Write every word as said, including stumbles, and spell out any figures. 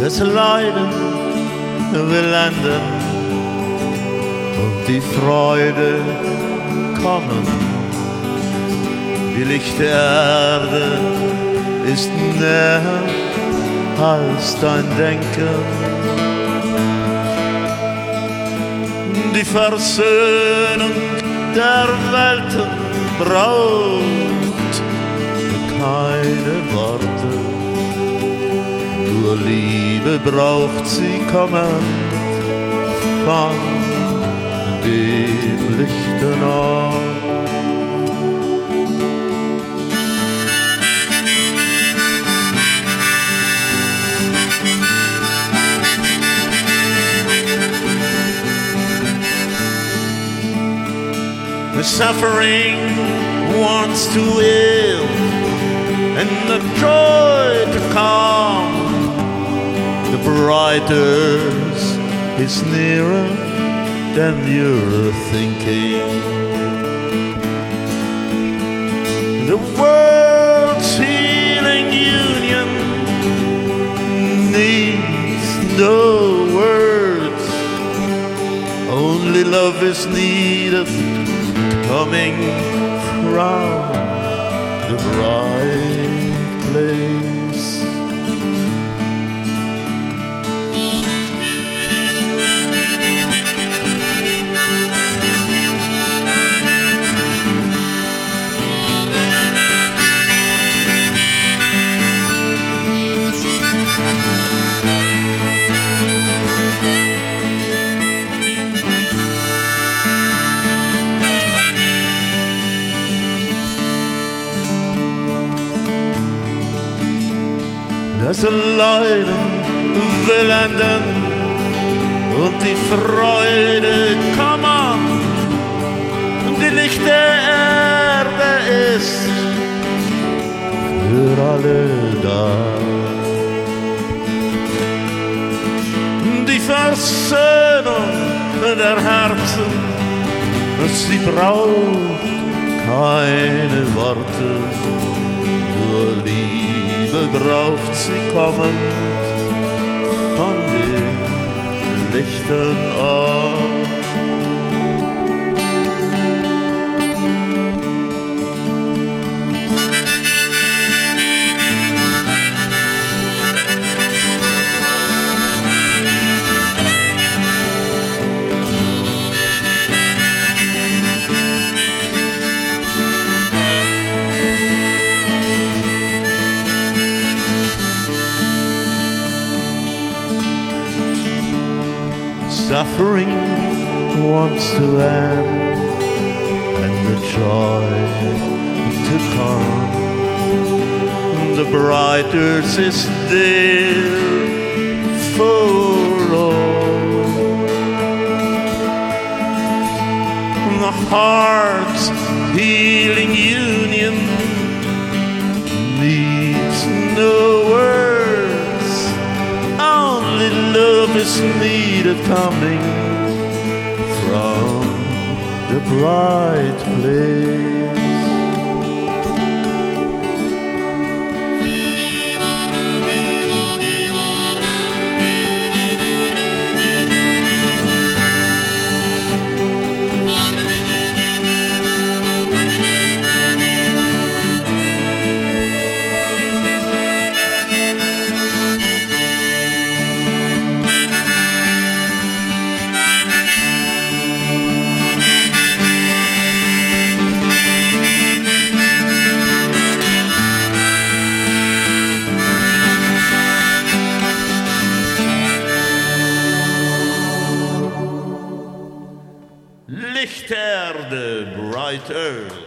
Das Leiden will enden und die Freude kommen. Die lichte Erde ist näher als dein Denken. Die Versöhnung der Welten braucht keine Worte. Nur Liebe braucht sie kommend von dem lichten Ort. The suffering wants to will and the joy to come. The brightness is nearer than you're thinking. The world's healing union needs no words. Only love is needed, coming from the bright place. Das Leiden will enden und die Freude kommen. Die lichte Erde ist für alle da. Die Versöhnung der Herzen, sie braucht keine Worte, nur Liebe braucht sie kommend von dem lichten Ort. Suffering wants to end and the joy to come. The brighter is there for all. The heart's healing union needs no words. Only love is needed, coming from the bright place. Lichterde, bright earth.